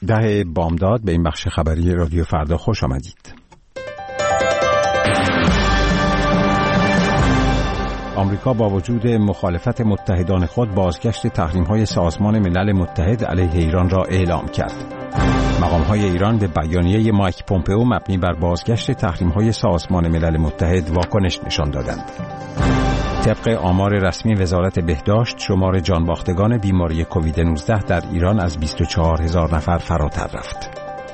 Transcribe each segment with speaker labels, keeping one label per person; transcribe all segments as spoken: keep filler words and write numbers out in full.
Speaker 1: ده بامداد به این بخش خبری رادیو فردا خوش آمدید. آمریکا با وجود مخالفت متحدان خود بازگشت تحریم‌های سازمان ملل متحد علیه ایران را اعلام کرد. مقام‌های ایران به بیانیه مایک پومپئو مبنی بر بازگشت تحریم‌های سازمان ملل متحد واکنش نشان دادند. طبق آمار رسمی وزارت بهداشت، شمار جانباختگان بیماری کووید نوزده در ایران از بیست و چهار هزار نفر فراتر رفت.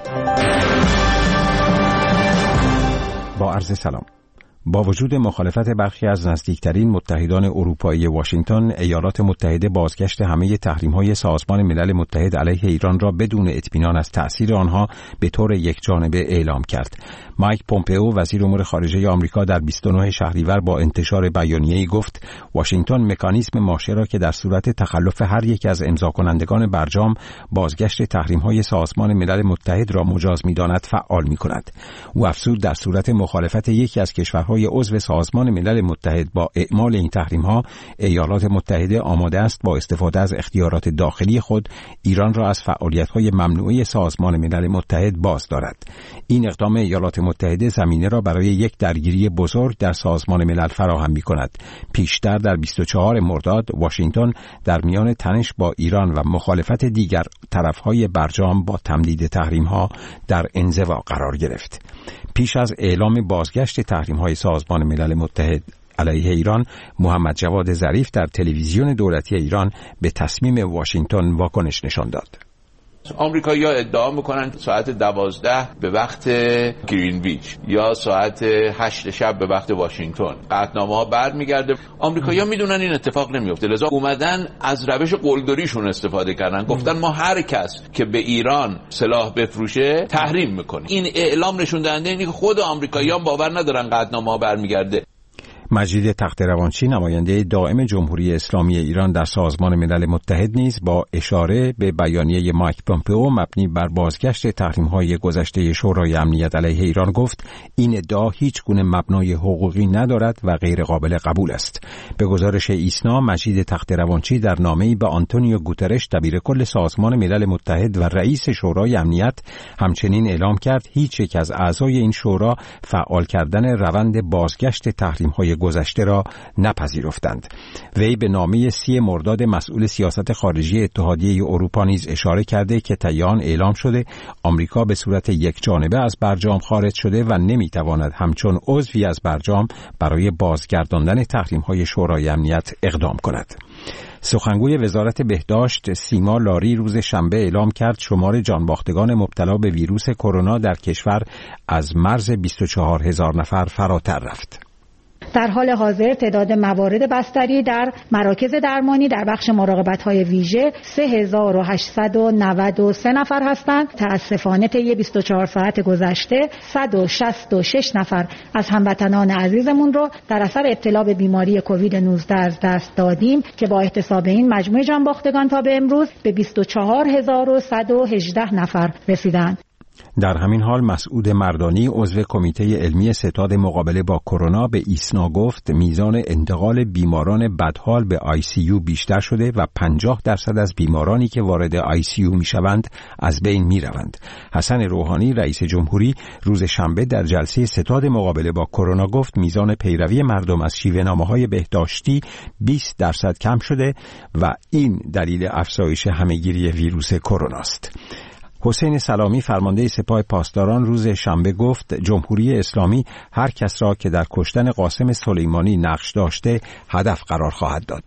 Speaker 1: با عرض سلام. با وجود مخالفت برخی از نزدیکترین متحدان اروپایی واشنگتن، ایالات متحده بازگشت همه تحریم‌های سازمان ملل متحد علیه ایران را بدون اطمینان از تأثیر آنها به طور یکجانبه اعلام کرد. مایک پومپئو وزیر امور خارجه آمریکا در بیست و نه شهریور با انتشار بیانیه‌ای گفت واشنگتن مکانیزم ماشه را که در صورت تخلف هر یک از امضا کنندگان برجام بازگشت تحریم‌های سازمان ملل متحد را مجاز می‌داند فعال می‌کند. او افزود در صورت مخالفت یکی از کشورهای عضو سازمان ملل متحد با اعمال این تحریم‌ها، ایالات متحده آماده است با استفاده از اختیارات داخلی خود ایران را از فعالیت‌های ممنوعه سازمان ملل متحد باز دارد. این اقدام ایالات متحده زمینه را برای یک درگیری بزرگ در سازمان ملل فراهم می‌کند. پیشتر در بیست و چهارم مرداد واشنگتن در میان تنش با ایران و مخالفت دیگر طرف‌های برجام با تمدید تحریم‌ها در انزوا قرار گرفت. پیش از اعلام بازگشت تحریم‌های سازمان ملل متحد علیه ایران، محمد جواد ظریف در تلویزیون دولتی ایران به تصمیم واشنگتن واکنش نشان داد.
Speaker 2: آمریکایی‌ها ادعا می‌کنند ساعت دوازده به وقت گرینویچ یا ساعت هشت شب به وقت واشنگتن قطعنامه‌ها برمیگرده. آمریکایی‌ها میدونن این اتفاق نمیفته، لذا اومدن از روش قلدریشون استفاده کردن، گفتن ما هر کس که به ایران سلاح بفروشه تحریم می‌کنیم. این اعلام نشون دهنده اینه که خود آمریکایی‌ها باور ندارن قطعنامه‌ها برمیگرده.
Speaker 1: مجید تخت‌روانچی نماینده دائم جمهوری اسلامی ایران در سازمان ملل متحد نیز با اشاره به بیانیه مایک پومپئو مبنی بر بازگشت تحریم‌های گذشته شورای امنیت علیه ایران گفت این ادعا هیچ گونه مبنای حقوقی ندارد و غیر قابل قبول است. به گزارش ایسنا، مجید تخت‌روانچی در نامه‌ای به آنتونیو گوترش دبیرکل سازمان ملل متحد و رئیس شورای امنیت همچنین اعلام کرد هیچ یک از اعضای این شورا فعال کردن روند بازگشت تحریم‌های گذشته را نپذیرفتند. وی به نامه سی مرداد مسئول سیاست خارجی اتحادیه اروپا نیز اشاره کرده که طی آن اعلام شده آمریکا به صورت یکجانبه از برجام خارج شده و نمیتواند همچون عضوی از برجام برای بازگرداندن تحریم‌های شورای امنیت اقدام کند. سخنگوی وزارت بهداشت سیما لاری روز شنبه اعلام کرد شمار جانباختگان مبتلا به ویروس کرونا در کشور از مرز بیست و چهار هزار نفر فراتر رفت.
Speaker 3: در حال حاضر تعداد موارد بستری در مراکز درمانی در بخش مراقبت‌های ویژه سه هزار و هشتصد و نود و سه نفر هستند. متأسفانه طی بیست و چهار ساعت گذشته صد و شصت و شش نفر از هموطنان عزیزمون رو در اثر ابتلا به بیماری کووید نوزده از دست دادیم که با احتساب این مجموع جانباختگان تا به امروز به بیست و چهار هزار و صد و هجده نفر رسیدند.
Speaker 1: در همین حال مسعود مردانی عضو کمیته علمی ستاد مقابله با کرونا به ایسنا گفت میزان انتقال بیماران بدحال به آی سی یو بیشتر شده و پنجاه درصد از بیمارانی که وارد آی سی یو میشوند از بین میروند. حسن روحانی رئیس جمهوری روز شنبه در جلسه ستاد مقابله با کرونا گفت میزان پیروی مردم از شیوه‌نامه‌های بهداشتی بیست درصد کم شده و این دلیل افزایش همهگیری ویروس کرونا است. حسین سلامی فرمانده سپاه پاسداران روز شنبه گفت جمهوری اسلامی هر کس را که در کشتن قاسم سلیمانی نقش داشته هدف قرار خواهد داد.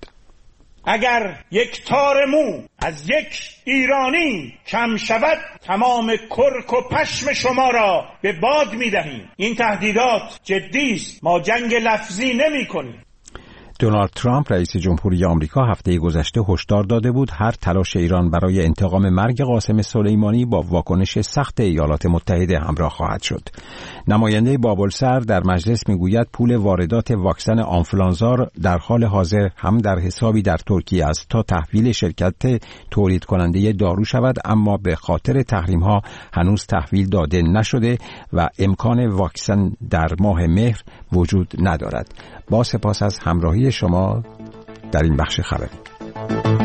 Speaker 4: اگر یک تار مو از یک ایرانی کم شود تمام کرک و پشم شما را به باد می دهیم. این تهدیدات جدی است، ما جنگ لفظی نمی کنیم.
Speaker 1: دونالد ترامپ رئیس جمهوری آمریکا هفته گذشته هشدار داده بود هر تلاش ایران برای انتقام مرگ قاسم سلیمانی با واکنش سخت ایالات متحده همراه خواهد شد. نماینده بابلسر در مجلس میگوید پول واردات واکسن آنفولانزا در حال حاضر هم در حسابی در ترکیه است تا تحویل شرکت تولید کننده دارو شود، اما به خاطر تحریم ها هنوز تحویل داده نشده و امکان واکسن در ماه مهر وجود ندارد. با سپاس از همراهی شما در این بخش خبری.